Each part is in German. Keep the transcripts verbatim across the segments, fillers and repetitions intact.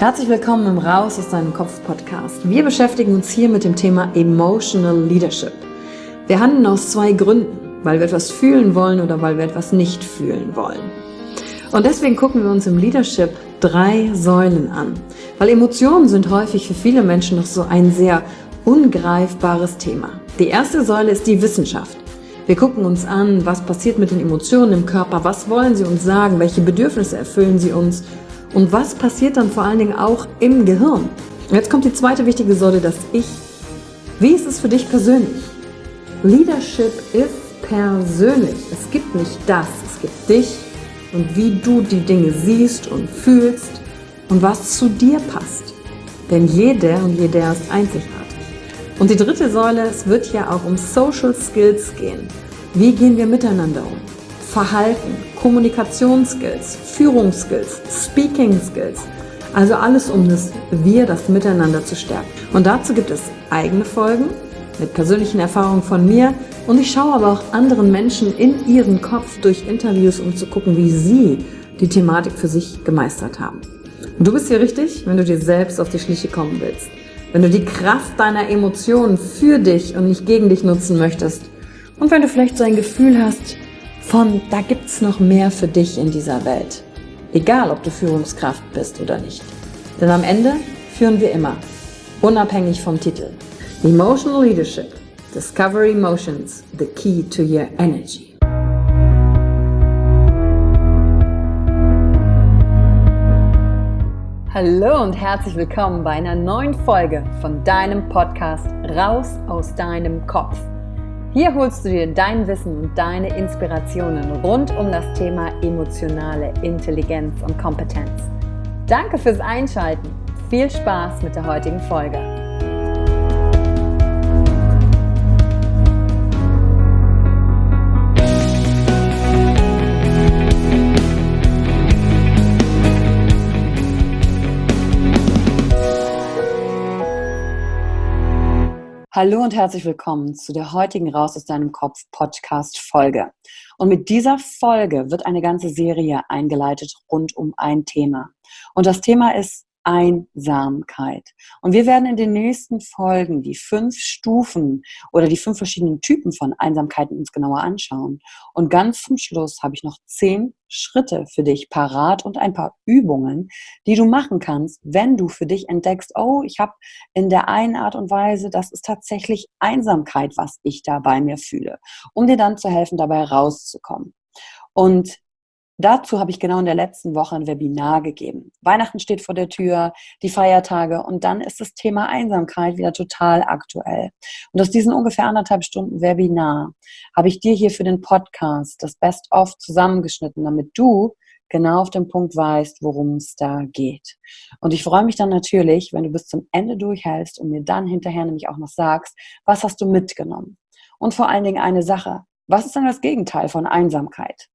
Herzlich willkommen im Raus aus deinem Kopf Podcast. Wir beschäftigen uns hier mit dem Thema Emotional Leadership. Wir handeln aus zwei Gründen, weil wir etwas fühlen wollen oder weil wir etwas nicht fühlen wollen. Und deswegen gucken wir uns im Leadership drei Säulen an, weil Emotionen sind häufig für viele Menschen noch so ein sehr ungreifbares Thema. Die erste Säule ist die Wissenschaft. Wir gucken uns an, was passiert mit den Emotionen im Körper, was wollen sie uns sagen, welche Bedürfnisse erfüllen sie uns und was passiert dann vor allen Dingen auch im Gehirn. Und jetzt kommt die zweite wichtige Säule, das Ich. Wie ist es für dich persönlich? Leadership ist persönlich. Es gibt nicht das, es gibt dich und wie du die Dinge siehst und fühlst und was zu dir passt. Denn jeder und jeder ist einzigartig. Und die dritte Säule, es wird ja auch um Social Skills gehen. Wie gehen wir miteinander um? Verhalten, Kommunikationsskills, Führungsskills, Speaking Skills. Also alles um das Wir, das Miteinander zu stärken. Und dazu gibt es eigene Folgen mit persönlichen Erfahrungen von mir. Und ich schaue aber auch anderen Menschen in ihren Kopf durch Interviews, um zu gucken, wie sie die Thematik für sich gemeistert haben. Und du bist hier richtig, wenn du dir selbst auf die Schliche kommen willst. Wenn du die Kraft deiner Emotionen für dich und nicht gegen dich nutzen möchtest. Und wenn du vielleicht so ein Gefühl hast, von da gibt's noch mehr für dich in dieser Welt. Egal, ob du Führungskraft bist oder nicht. Denn am Ende führen wir immer, unabhängig vom Titel. Emotional Leadership. Discover Emotions, the key to your energy. Hallo und herzlich willkommen bei einer neuen Folge von deinem Podcast Raus aus deinem Kopf. Hier holst du dir dein Wissen und deine Inspirationen rund um das Thema emotionale Intelligenz und Kompetenz. Danke fürs Einschalten. Viel Spaß mit der heutigen Folge. Hallo und herzlich willkommen zu der heutigen Raus aus deinem Kopf Podcast Folge. Und mit dieser Folge wird eine ganze Serie eingeleitet rund um ein Thema. Und das Thema ist Einsamkeit. Und wir werden in den nächsten Folgen die fünf Stufen oder die fünf verschiedenen Typen von Einsamkeiten uns genauer anschauen. Und ganz zum Schluss habe ich noch zehn Schritte für dich parat und ein paar Übungen, die du machen kannst, wenn du für dich entdeckst, oh, ich habe in der einen Art und Weise, das ist tatsächlich Einsamkeit, was ich da bei mir fühle, um dir dann zu helfen, dabei rauszukommen. Und dazu habe ich genau in der letzten Woche ein Webinar gegeben. Weihnachten steht vor der Tür, die Feiertage und dann ist das Thema Einsamkeit wieder total aktuell. Und aus diesen ungefähr anderthalb Stunden Webinar habe ich dir hier für den Podcast das Best-of zusammengeschnitten, damit du genau auf den Punkt weißt, worum es da geht. Und ich freue mich dann natürlich, wenn du bis zum Ende durchhältst und mir dann hinterher nämlich auch noch sagst, was hast du mitgenommen? Und vor allen Dingen eine Sache, was ist dann das Gegenteil von Einsamkeit?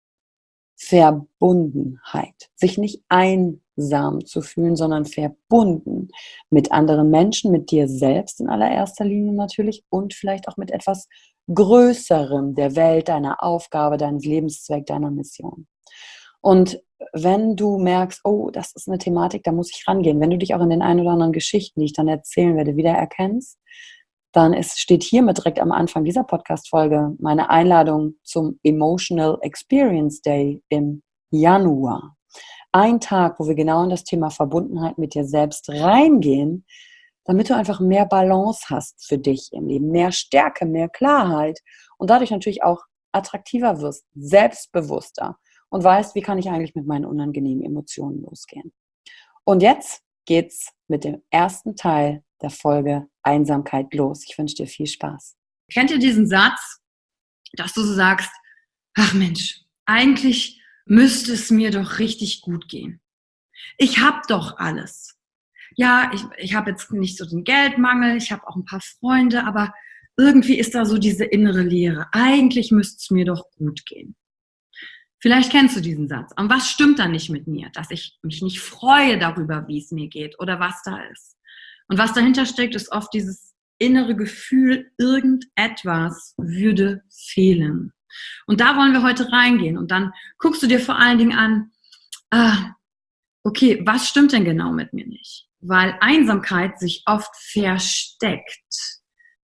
Verbundenheit. Sich nicht einsam zu fühlen, sondern verbunden mit anderen Menschen, mit dir selbst in allererster Linie natürlich und vielleicht auch mit etwas Größerem der Welt, deiner Aufgabe, deines Lebenszweck, deiner Mission. Und wenn du merkst, oh, das ist eine Thematik, da muss ich rangehen, wenn du dich auch in den ein oder anderen Geschichten, die ich dann erzählen werde, wiedererkennst, dann ist, steht hiermit direkt am Anfang dieser Podcast-Folge meine Einladung zum Emotional Experience Day im Januar. Ein Tag, wo wir genau in das Thema Verbundenheit mit dir selbst reingehen, damit du einfach mehr Balance hast für dich im Leben, mehr Stärke, mehr Klarheit und dadurch natürlich auch attraktiver wirst, selbstbewusster und weißt, wie kann ich eigentlich mit meinen unangenehmen Emotionen losgehen. Und jetzt geht's mit dem ersten Teil der Folge Einsamkeit los. Ich wünsche dir viel Spaß. Kennt ihr diesen Satz, dass du so sagst, ach Mensch, eigentlich müsste es mir doch richtig gut gehen. Ich habe doch alles. Ja, ich, ich habe jetzt nicht so den Geldmangel, ich habe auch ein paar Freunde, aber irgendwie ist da so diese innere Leere. Eigentlich müsste es mir doch gut gehen. Vielleicht kennst du diesen Satz. Und was stimmt da nicht mit mir? Dass ich mich nicht freue darüber, wie es mir geht oder was da ist. Und was dahinter steckt, ist oft dieses innere Gefühl, irgendetwas würde fehlen. Und da wollen wir heute reingehen. Und dann guckst du dir vor allen Dingen an, ah, okay, was stimmt denn genau mit mir nicht? Weil Einsamkeit sich oft versteckt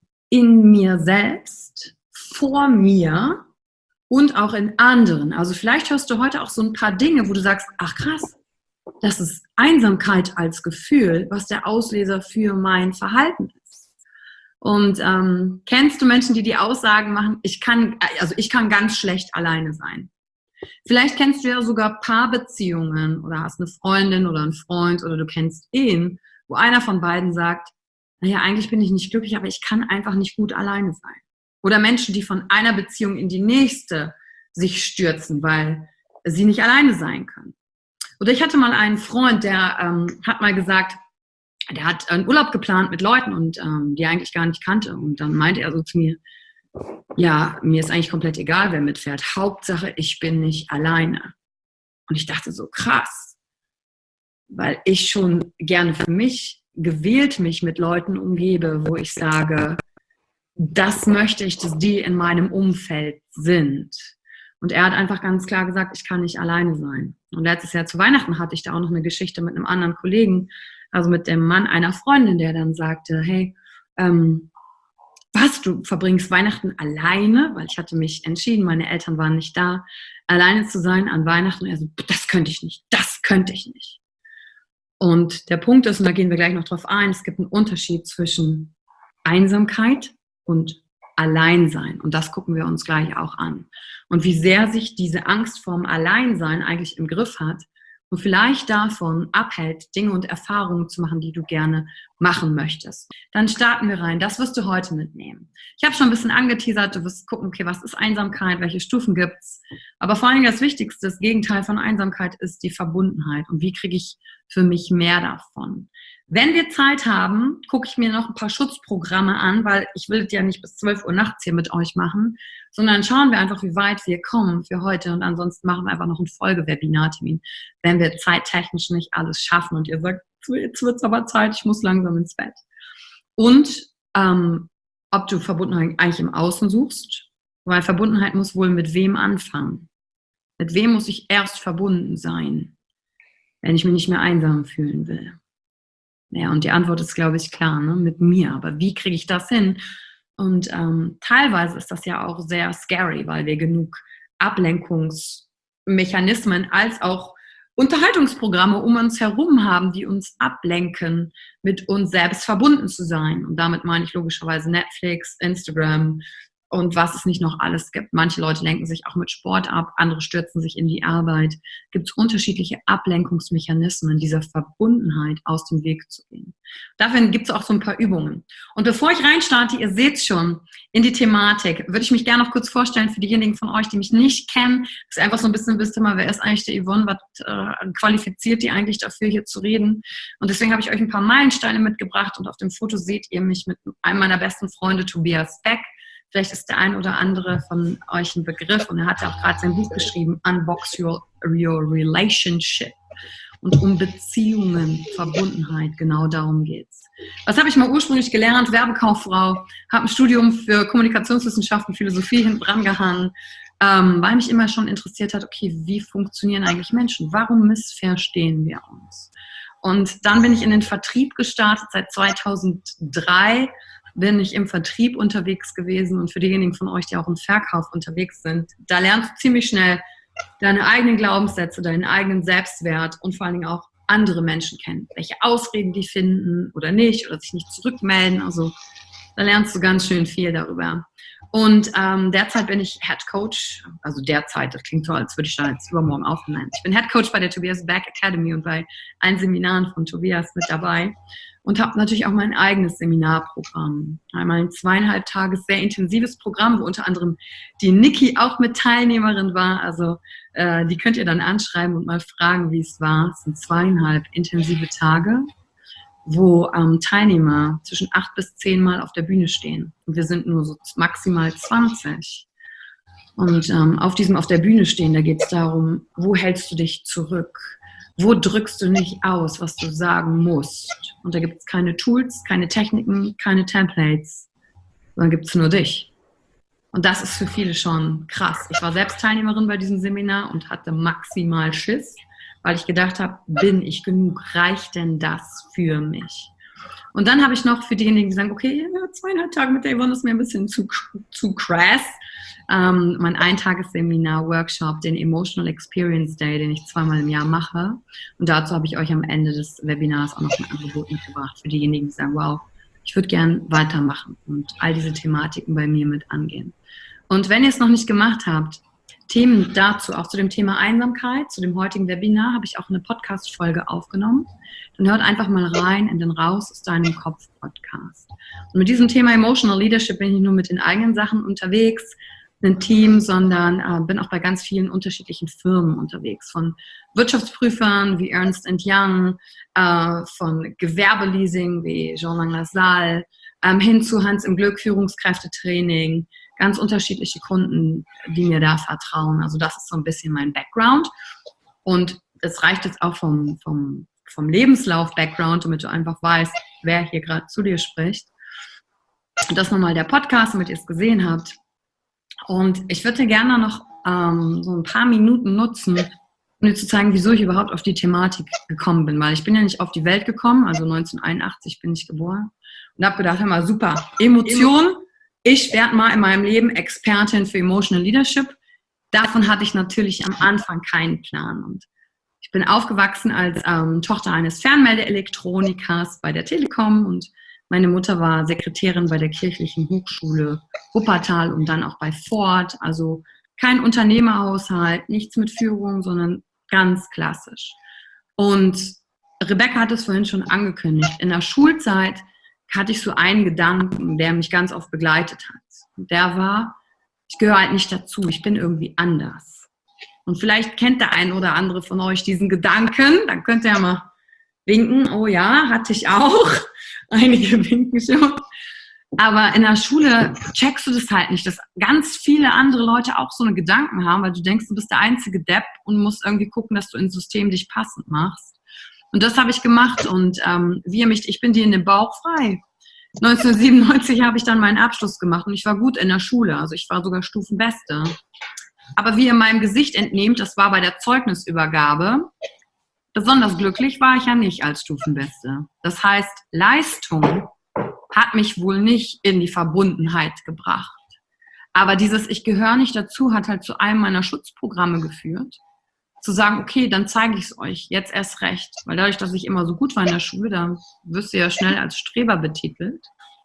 in mir selbst, vor mir und auch in anderen. Also vielleicht hörst du heute auch so ein paar Dinge, wo du sagst, ach krass, das ist Einsamkeit als Gefühl, was der Auslöser für mein Verhalten ist. Und ähm, kennst du Menschen, die die Aussagen machen, ich kann, also ich kann ganz schlecht alleine sein. Vielleicht kennst du ja sogar Paarbeziehungen oder hast eine Freundin oder einen Freund oder du kennst ihn, wo einer von beiden sagt, naja, eigentlich bin ich nicht glücklich, aber ich kann einfach nicht gut alleine sein. Oder Menschen, die von einer Beziehung in die nächste sich stürzen, weil sie nicht alleine sein können. Oder ich hatte mal einen Freund, der ähm, hat mal gesagt, der hat einen Urlaub geplant mit Leuten und ähm, die er eigentlich gar nicht kannte. Und dann meinte er so zu mir, ja, mir ist eigentlich komplett egal, wer mitfährt. Hauptsache, ich bin nicht alleine. Und ich dachte so, krass, weil ich schon gerne für mich gewählt mich mit Leuten umgebe, wo ich sage, das möchte ich, dass die in meinem Umfeld sind. Und er hat einfach ganz klar gesagt, ich kann nicht alleine sein. Und letztes Jahr zu Weihnachten hatte ich da auch noch eine Geschichte mit einem anderen Kollegen, also mit dem Mann einer Freundin, der dann sagte, hey, ähm, was, du verbringst Weihnachten alleine? Weil ich hatte mich entschieden, meine Eltern waren nicht da, alleine zu sein an Weihnachten. Und er so, das könnte ich nicht, das könnte ich nicht. Und der Punkt ist, und da gehen wir gleich noch drauf ein, es gibt einen Unterschied zwischen Einsamkeit und Alleinsein. Und das gucken wir uns gleich auch an. Und wie sehr sich diese Angst vorm Alleinsein eigentlich im Griff hat und vielleicht davon abhält, Dinge und Erfahrungen zu machen, die du gerne machen möchtest. Dann starten wir rein. Das wirst du heute mitnehmen. Ich habe schon ein bisschen angeteasert, du wirst gucken, okay, was ist Einsamkeit, welche Stufen gibt's? Aber vor allem das Wichtigste, das Gegenteil von Einsamkeit ist die Verbundenheit. Und wie kriege ich für mich mehr davon? Wenn wir Zeit haben, gucke ich mir noch ein paar Schutzprogramme an, weil ich will das ja nicht bis zwölf Uhr nachts hier mit euch machen, sondern schauen wir einfach, wie weit wir kommen für heute und ansonsten machen wir einfach noch einen Folge-Webinar-Termin, wenn wir zeittechnisch nicht alles schaffen und ihr sagt, jetzt wird's aber Zeit, ich muss langsam ins Bett. Und ähm, ob du Verbundenheit eigentlich im Außen suchst, weil Verbundenheit muss wohl mit wem anfangen. Mit wem muss ich erst verbunden sein, wenn ich mich nicht mehr einsam fühlen will? Ja, und die Antwort ist, glaube ich, klar, ne? Mit mir. Aber wie kriege ich das hin? Und ähm, teilweise ist das ja auch sehr scary, weil wir genug Ablenkungsmechanismen als auch Unterhaltungsprogramme um uns herum haben, die uns ablenken, mit uns selbst verbunden zu sein. Und damit meine ich logischerweise Netflix, Instagram und was es nicht noch alles gibt. Manche Leute lenken sich auch mit Sport ab, andere stürzen sich in die Arbeit. Gibt es unterschiedliche Ablenkungsmechanismen, dieser Verbundenheit aus dem Weg zu gehen. Dafür gibt es auch so ein paar Übungen. Und bevor ich reinstarte, ihr seht schon in die Thematik, würde ich mich gerne noch kurz vorstellen für diejenigen von euch, die mich nicht kennen. Das ist einfach so ein bisschen, wisst ihr mal, wer ist eigentlich die Yvonne, was äh, qualifiziert die eigentlich dafür, hier zu reden? Und deswegen habe ich euch ein paar Meilensteine mitgebracht und auf dem Foto seht ihr mich mit einem meiner besten Freunde, Tobias Beck. Vielleicht ist der ein oder andere von euch ein Begriff und er hat ja auch gerade sein Buch geschrieben, Unbox Your, Your Relationship. Und um Beziehungen, Verbundenheit, genau darum geht's. Was habe ich mal ursprünglich gelernt? Werbekauffrau, habe ein Studium für Kommunikationswissenschaften, Philosophie hinten dran gehangen, ähm, weil mich immer schon interessiert hat, okay, wie funktionieren eigentlich Menschen? Warum missverstehen wir uns? Und dann bin ich in den Vertrieb gestartet, seit zweitausenddrei bin ich im Vertrieb unterwegs gewesen und für diejenigen von euch, die auch im Verkauf unterwegs sind, da lernst du ziemlich schnell deine eigenen Glaubenssätze, deinen eigenen Selbstwert und vor allen Dingen auch andere Menschen kennen, welche Ausreden die finden oder nicht oder sich nicht zurückmelden. Also da lernst du ganz schön viel darüber. Und ähm, derzeit bin ich Head Coach, also derzeit, das klingt so, als würde ich da jetzt übermorgen aufnehmen. Ich bin Head Coach bei der Tobias Beck Academy und bei allen Seminaren von Tobias mit dabei und habe natürlich auch mein eigenes Seminarprogramm. Einmal ein zweieinhalb Tage sehr intensives Programm, wo unter anderem die Niki auch mit Teilnehmerin war. Also äh, die könnt ihr dann anschreiben und mal fragen, wie es war. Es sind zweieinhalb intensive Tage, wo ähm, Teilnehmer zwischen acht bis zehn Mal auf der Bühne stehen. Und wir sind nur so maximal zwanzig. Und ähm, auf diesem auf der Bühne stehen, da geht es darum, wo hältst du dich zurück? Wo drückst du nicht aus, was du sagen musst? Und da gibt es keine Tools, keine Techniken, keine Templates, sondern gibt es nur dich. Und das ist für viele schon krass. Ich war selbst Teilnehmerin bei diesem Seminar und hatte maximal Schiss, weil ich gedacht habe, bin ich genug? Reicht denn das für mich? Und dann habe ich noch für diejenigen, die sagen, okay, ja, zweieinhalb Tage mit der Yvonne ist mir ein bisschen zu, zu crass. Ähm, mein Eintagesseminar, Workshop, den Emotional Experience Day, den ich zweimal im Jahr mache. Und dazu habe ich euch am Ende des Webinars auch noch ein Angebot mitgebracht für diejenigen, die sagen, wow, ich würde gern weitermachen und all diese Thematiken bei mir mit angehen. Und wenn ihr es noch nicht gemacht habt, Themen dazu, auch zu dem Thema Einsamkeit, zu dem heutigen Webinar, habe ich auch eine Podcast-Folge aufgenommen. Dann hört einfach mal rein in den Raus aus deinem Kopf-Podcast. Und mit diesem Thema Emotional Leadership bin ich nicht nur mit den eigenen Sachen unterwegs, ein Team, sondern äh, bin auch bei ganz vielen unterschiedlichen Firmen unterwegs. Von Wirtschaftsprüfern wie Ernst and Young, äh, von Gewerbeleasing wie Jean-Lang LaSalle, ähm, hin zu Hans im Glück, Führungskräftetraining, ganz unterschiedliche Kunden, die mir da vertrauen. Also das ist so ein bisschen mein Background. Und es reicht jetzt auch vom, vom, vom Lebenslauf-Background, damit du einfach weißt, wer hier gerade zu dir spricht. Und das nochmal der Podcast, damit ihr es gesehen habt. Und ich würde gerne noch ähm, so ein paar Minuten nutzen, um dir zu zeigen, wieso ich überhaupt auf die Thematik gekommen bin. Weil ich bin ja nicht auf die Welt gekommen, also neunzehnhunderteinundachtzig bin ich geboren. Und habe gedacht, hör mal, super, Emotionen. Ich werde mal in meinem Leben Expertin für Emotional Leadership. Davon hatte ich natürlich am Anfang keinen Plan. Und ich bin aufgewachsen als ähm, Tochter eines Fernmeldeelektronikers bei der Telekom und meine Mutter war Sekretärin bei der kirchlichen Hochschule Wuppertal und dann auch bei Ford. Also kein Unternehmerhaushalt, nichts mit Führung, sondern ganz klassisch. Und Rebecca hat es vorhin schon angekündigt. In der Schulzeit hatte ich so einen Gedanken, der mich ganz oft begleitet hat. Und der war, ich gehöre halt nicht dazu, ich bin irgendwie anders. Und vielleicht kennt der ein oder andere von euch diesen Gedanken, dann könnt ihr ja mal winken, oh ja, hatte ich auch. Einige winken schon. Aber in der Schule checkst du das halt nicht, dass ganz viele andere Leute auch so eine Gedanken haben, weil du denkst, du bist der einzige Depp und musst irgendwie gucken, dass du ins System dich passend machst. Und das habe ich gemacht und ähm, wie ihr mich, ich bin dir in den Bauch frei. neunzehnhundertsiebenundneunzig habe ich dann meinen Abschluss gemacht und ich war gut in der Schule, also ich war sogar Stufenbeste. Aber wie ihr meinem Gesicht entnehmt, das war bei der Zeugnisübergabe, besonders glücklich war ich ja nicht als Stufenbeste. Das heißt, Leistung hat mich wohl nicht in die Verbundenheit gebracht. Aber dieses Ich gehöre nicht dazu hat halt zu einem meiner Schutzprogramme geführt. Zu sagen, okay, dann zeige ich es euch, jetzt erst recht. Weil dadurch, dass ich immer so gut war in der Schule, da wirst du ja schnell als Streber betitelt,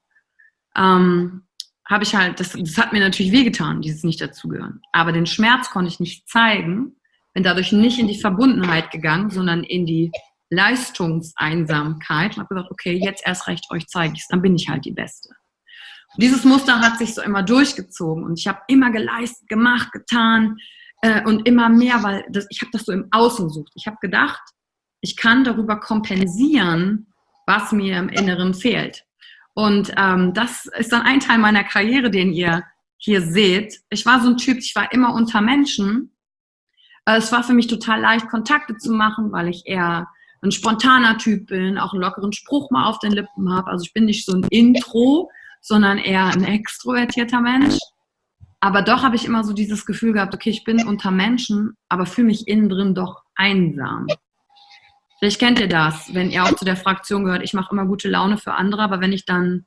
ähm, habe ich halt, das, das hat mir natürlich wehgetan, dieses Nicht-Dazugehören. Aber den Schmerz konnte ich nicht zeigen, bin dadurch nicht in die Verbundenheit gegangen, sondern in die Leistungseinsamkeit. Und habe gesagt, okay, jetzt erst recht euch zeige ich es, dann bin ich halt die Beste. Und dieses Muster hat sich so immer durchgezogen und ich habe immer geleistet, gemacht, getan, und immer mehr, weil das, ich habe das so im Außen gesucht. Ich habe gedacht, ich kann darüber kompensieren, was mir im Inneren fehlt. Und ähm, das ist dann ein Teil meiner Karriere, den ihr hier seht. Ich war so ein Typ, ich war immer unter Menschen. Äh, es war für mich total leicht, Kontakte zu machen, weil ich eher ein spontaner Typ bin, auch einen lockeren Spruch mal auf den Lippen habe. Also ich bin nicht so ein Intro, sondern eher ein extrovertierter Mensch. Aber doch habe ich immer so dieses Gefühl gehabt, okay, ich bin unter Menschen, aber fühle mich innen drin doch einsam. Vielleicht kennt ihr das, wenn ihr auch zu der Fraktion gehört, ich mache immer gute Laune für andere, aber wenn ich dann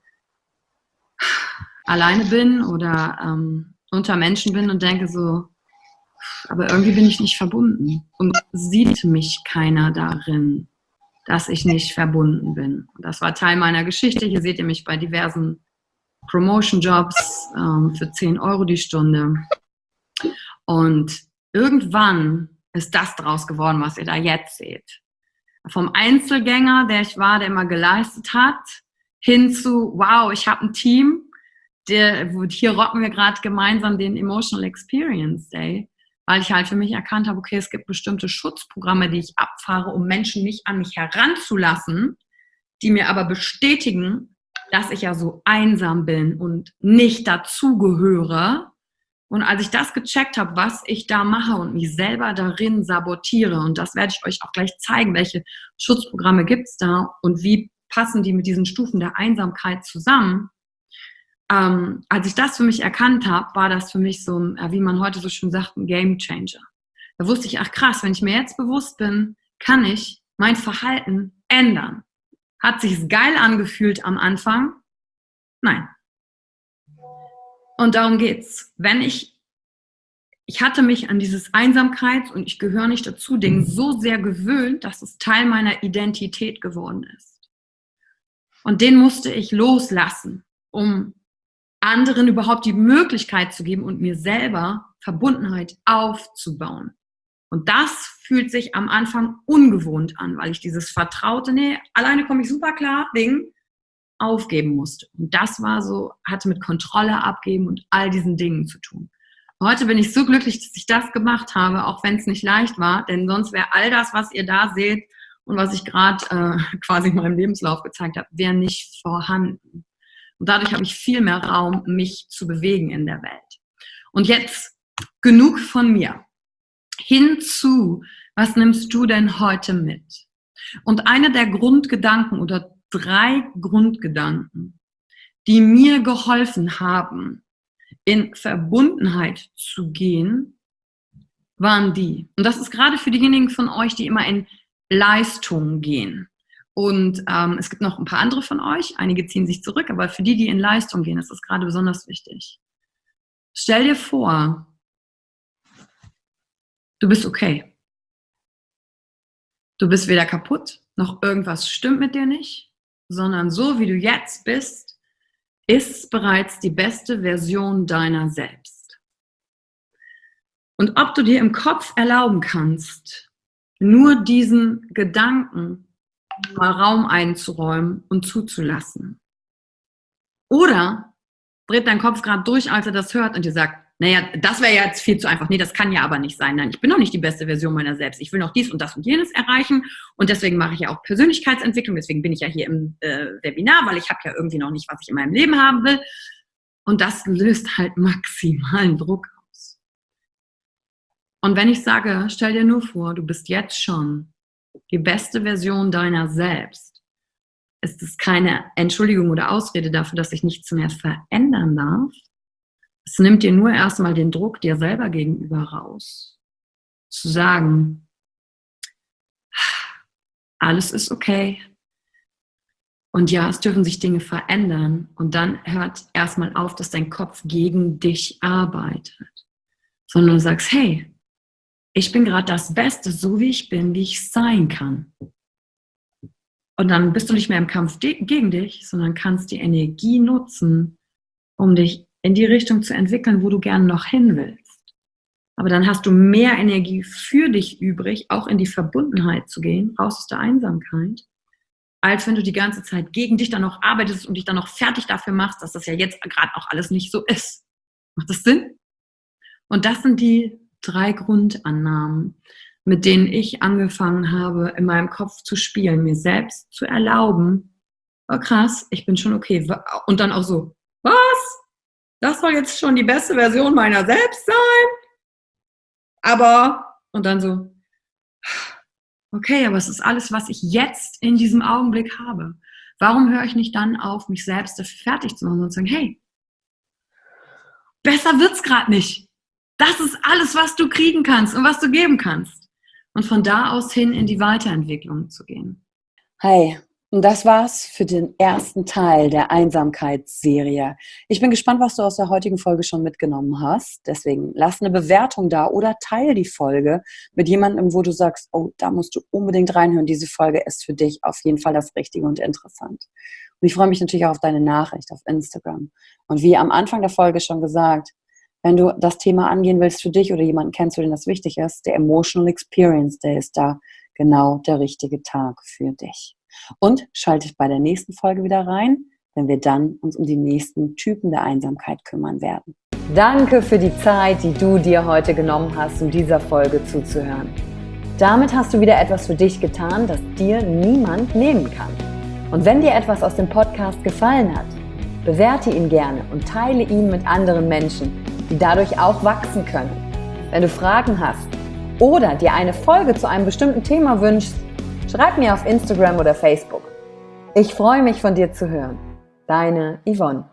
alleine bin oder ähm, unter Menschen bin und denke so, aber irgendwie bin ich nicht verbunden und sieht mich keiner darin, dass ich nicht verbunden bin. Und das war Teil meiner Geschichte. Hier seht ihr mich bei diversen Promotion-Jobs ähm, für zehn Euro die Stunde. Und irgendwann ist das draus geworden, was ihr da jetzt seht. Vom Einzelgänger, der ich war, der immer geleistet hat, hin zu, wow, ich habe ein Team, der, hier rocken wir gerade gemeinsam den Emotional Experience Day, weil ich halt für mich erkannt habe, okay, es gibt bestimmte Schutzprogramme, die ich abfahre, um Menschen nicht an mich heranzulassen, die mir aber bestätigen, dass ich ja so einsam bin und nicht dazugehöre. Und als ich das gecheckt habe, was ich da mache und mich selber darin sabotiere, und das werde ich euch auch gleich zeigen, welche Schutzprogramme gibt es da und wie passen die mit diesen Stufen der Einsamkeit zusammen. Ähm, als ich das für mich erkannt habe, war das für mich so ein, wie man heute so schön sagt, ein Game Changer. Da wusste ich, ach krass, wenn ich mir jetzt bewusst bin, kann ich mein Verhalten ändern. Hat sich's geil angefühlt am Anfang? Nein. Und darum geht's. Wenn ich, ich hatte mich an dieses Einsamkeit und ich gehöre nicht dazu Ding so sehr gewöhnt, dass es Teil meiner Identität geworden ist. Und den musste ich loslassen, um anderen überhaupt die Möglichkeit zu geben und mir selber Verbundenheit aufzubauen. Und das fühlt sich am Anfang ungewohnt an, weil ich dieses vertraute, nee, alleine komme ich super klar, Ding, aufgeben musste. Und das war so, hatte mit Kontrolle abgeben und all diesen Dingen zu tun. Heute bin ich so glücklich, dass ich das gemacht habe, auch wenn es nicht leicht war, denn sonst wäre all das, was ihr da seht und was ich gerade äh, quasi in meinem Lebenslauf gezeigt habe, wäre nicht vorhanden. Und dadurch habe ich viel mehr Raum, mich zu bewegen in der Welt. Und jetzt genug von mir. Hinzu, was nimmst du denn heute mit? Und einer der Grundgedanken oder drei Grundgedanken, die mir geholfen haben, in Verbundenheit zu gehen, waren die. Und das ist gerade für diejenigen von euch, die immer in Leistung gehen. Und ähm, es gibt noch ein paar andere von euch, einige ziehen sich zurück, aber für die, die in Leistung gehen, ist das gerade besonders wichtig. Stell dir vor, du bist okay. Du bist weder kaputt, noch irgendwas stimmt mit dir nicht, sondern so wie du jetzt bist, ist bereits die beste Version deiner selbst. Und ob du dir im Kopf erlauben kannst, nur diesen Gedanken mal Raum einzuräumen und zuzulassen. Oder dreht dein Kopf gerade durch, als er das hört und dir sagt, naja, das wäre jetzt viel zu einfach. Nee, das kann ja aber nicht sein. Nein, ich bin noch nicht die beste Version meiner selbst. Ich will noch dies und das und jenes erreichen und deswegen mache ich ja auch Persönlichkeitsentwicklung. Deswegen bin ich ja hier im äh, Webinar, weil ich habe ja irgendwie noch nicht, was ich in meinem Leben haben will. Und das löst halt maximalen Druck aus. Und wenn ich sage, stell dir nur vor, du bist jetzt schon die beste Version deiner selbst, ist es keine Entschuldigung oder Ausrede dafür, dass sich nichts mehr verändern darf. Es nimmt dir nur erstmal den Druck dir selber gegenüber raus. Zu sagen, alles ist okay. Und ja, es dürfen sich Dinge verändern. Und dann hört erstmal auf, dass dein Kopf gegen dich arbeitet. Sondern du sagst, hey, ich bin gerade das Beste, so wie ich bin, wie ich sein kann. Und dann bist du nicht mehr im Kampf de- gegen dich, sondern kannst die Energie nutzen, um dich in die Richtung zu entwickeln, wo du gerne noch hin willst. Aber dann hast du mehr Energie für dich übrig, auch in die Verbundenheit zu gehen, raus aus der Einsamkeit, als wenn du die ganze Zeit gegen dich dann noch arbeitest und dich dann noch fertig dafür machst, dass das ja jetzt gerade auch alles nicht so ist. Macht das Sinn? Und das sind die drei Grundannahmen, mit denen ich angefangen habe, in meinem Kopf zu spielen, mir selbst zu erlauben, oh krass, ich bin schon okay. Und dann auch so, was? Das soll jetzt schon die beste Version meiner selbst sein? Aber, und dann so, okay, aber es ist alles, was ich jetzt in diesem Augenblick habe. Warum höre ich nicht dann auf, mich selbst dafür fertig zu machen und zu sagen, hey, besser wird's gerade nicht. Das ist alles, was du kriegen kannst und was du geben kannst. Und von da aus hin in die Weiterentwicklung zu gehen. Hi, und das war's für den ersten Teil der Einsamkeitsserie. Ich bin gespannt, was du aus der heutigen Folge schon mitgenommen hast. Deswegen lass eine Bewertung da oder teile die Folge mit jemandem, wo du sagst, oh, da musst du unbedingt reinhören. Diese Folge ist für dich auf jeden Fall das Richtige und interessant. Und ich freue mich natürlich auch auf deine Nachricht auf Instagram. Und wie am Anfang der Folge schon gesagt, wenn du das Thema angehen willst für dich oder jemanden kennst, für den das wichtig ist, der Emotional Experience Day ist da genau der richtige Tag für dich. Und schalte bei der nächsten Folge wieder rein, wenn wir dann uns um die nächsten Typen der Einsamkeit kümmern werden. Danke für die Zeit, die du dir heute genommen hast, um dieser Folge zuzuhören. Damit hast du wieder etwas für dich getan, das dir niemand nehmen kann. Und wenn dir etwas aus dem Podcast gefallen hat, bewerte ihn gerne und teile ihn mit anderen Menschen, die dadurch auch wachsen können. Wenn du Fragen hast oder dir eine Folge zu einem bestimmten Thema wünschst, schreib mir auf Instagram oder Facebook. Ich freue mich, von dir zu hören. Deine Yvonne.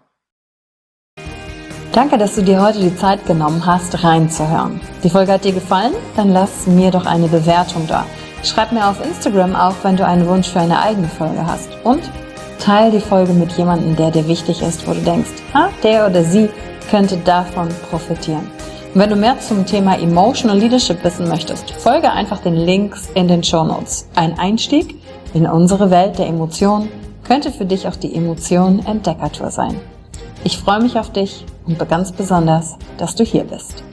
Danke, dass du dir heute die Zeit genommen hast, reinzuhören. Die Folge hat dir gefallen? Dann lass mir doch eine Bewertung da. Schreib mir auf Instagram auch, wenn du einen Wunsch für eine eigene Folge hast. Und teile die Folge mit jemandem, der dir wichtig ist, wo du denkst, ah, der oder sie könnte davon profitieren. Und wenn du mehr zum Thema Emotional Leadership wissen möchtest, folge einfach den Links in den Shownotes. Ein Einstieg in unsere Welt der Emotionen könnte für dich auch die Emotionen-Entdeckertour sein. Ich freue mich auf dich und ganz besonders, dass du hier bist.